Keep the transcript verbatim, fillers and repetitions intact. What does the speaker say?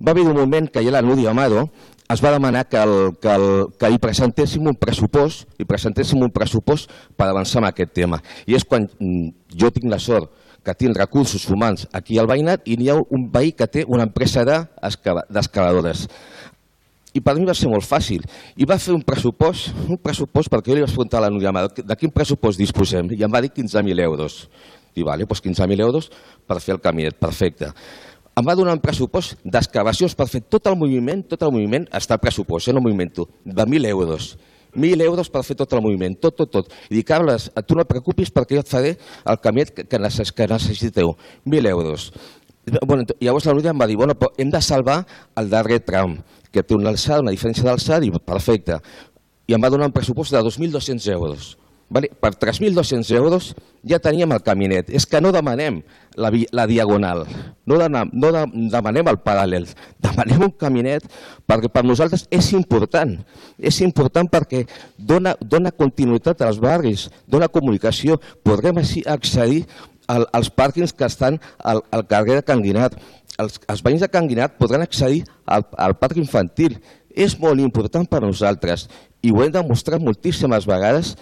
va haver un moment que ja la Núria Amado es va demanar que, el, que, el, que hi presentéssim un pressupost i presentéssim un pressupost per avançar en aquest tema. I és quan jo tinc la sort que tinc recursos humans aquí al veïnat i n'hi ha un veí que té una empresa d'escaladores. I per mi va ser molt fàcil. I va fer un pressupost, un pressupost perquè jo li vaig preguntar a la Núria Amado de quin pressupost disposem i em va dir quinze mil euros. I vale, doncs quinze mil euros per fer el caminet, perfecte. Em va donar un pressupost d'excavacions per fer tot el moviment, tot el moviment està al pressupost, no m'ho invento, de mil euros. Mil euros per fer tot el moviment, tot, tot, tot. I dic, Carles, tu no et preocupis perquè jo et faré el caminet que necessiteu. Mil euros. Bueno, llavors la Núria em va dir, bueno, però hem de salvar el darrer tram, que té una alçada, una diferència d'alçada, i perfecte. I em va donar un pressupost de dos mil dos-cents euros. Per tres mil dos-cents euros ja teníem el caminet. És que no demanem la diagonal, no demanem el paral·lel, demanem un caminet perquè per nosaltres és important. És important perquè dona continuïtat als barris, dona comunicació. Podrem així accedir als pàrquings que estan al carrer de Can Guinart. Els veïns de Can Guinart podran accedir al parc infantil. És molt important per nosaltres i ho hem demostrat moltíssimes vegades